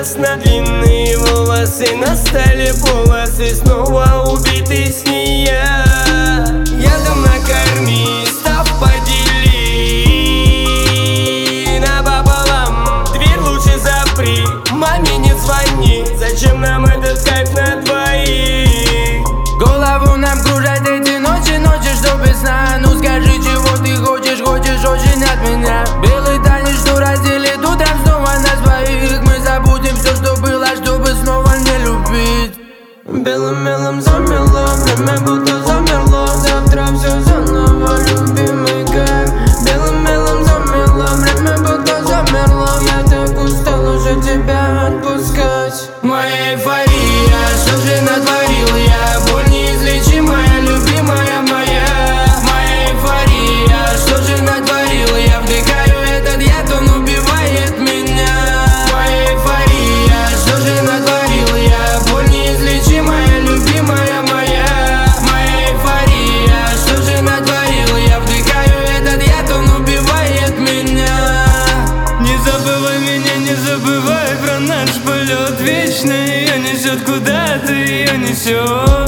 прекрасна. Длинные волосы на столе, полосы снова убиты с нее. Ядом накорми, став подели напополам. Дверь лучше запри, маме не звони. Зачем нам этот кайф на двоих? Голову нам кружат эти ночи, что без сна. Ну скажи, чего ты хочешь очень от меня. Белый танец, что разделит утром снова нас двоих. Мы забудем все, что было, чтобы снова не любить. Белым мелом замело, время будто замерло. Завтра все заново, любимый кайф. Белым мелом замело, время будто замерло. Я так устал уже тебя отпускать. Моя эйфория, что же натворил я? Боль неизлечимая, любимая моя. Моя эйфория, что же натворил я? Вдыхаю этот яд, он убивает меня. Моя эйфория, что же натворил я? Боль неизлечимая, любимая моя. Моя эйфория, что же натворил я? Вдыхаю этот яд, он убивает меня. Не забывай меня, не забывай про наш полет вечный. Ее несет куда-то, ее несет.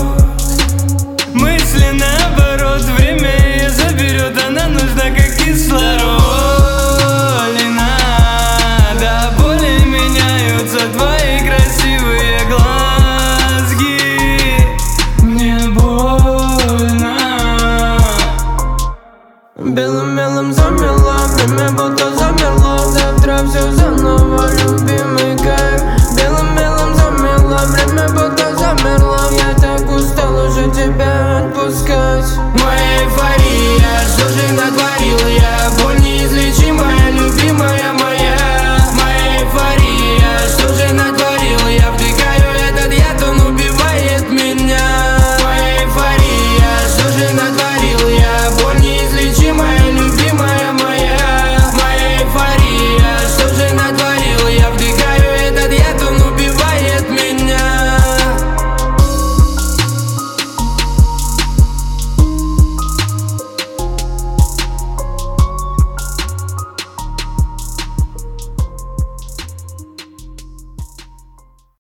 Мысли наоборот, время ее заберет, она нужна как кислород.